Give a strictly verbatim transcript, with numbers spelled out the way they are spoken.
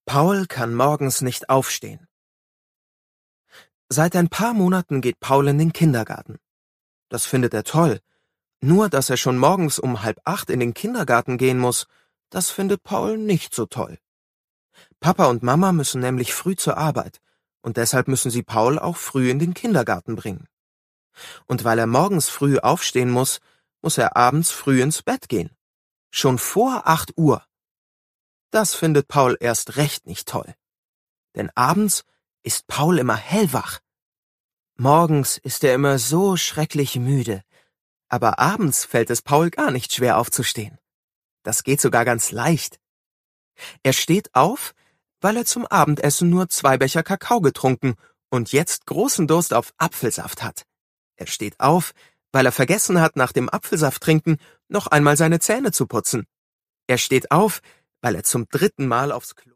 Paul kann morgens nicht aufstehen. Seit ein paar Monaten geht Paul in den Kindergarten. Das findet er toll. Nur, dass er schon morgens um halb acht in den Kindergarten gehen muss, das findet Paul nicht so toll. Papa und Mama müssen nämlich früh zur Arbeit und deshalb müssen sie Paul auch früh in den Kindergarten bringen. Und weil er morgens früh aufstehen muss, muss er abends früh ins Bett gehen. Schon vor acht Uhr. Das findet Paul erst recht nicht toll. Denn abends ist Paul immer hellwach. Morgens ist er immer so schrecklich müde, aber abends fällt es Paul gar nicht schwer aufzustehen. Das geht sogar ganz leicht. Er steht auf, weil er zum Abendessen nur zwei Becher Kakao getrunken und jetzt großen Durst auf Apfelsaft hat. Er steht auf, weil er vergessen hat, nach dem Apfelsaft trinken noch einmal seine Zähne zu putzen. Er steht auf, weil er zum dritten Mal aufs Klo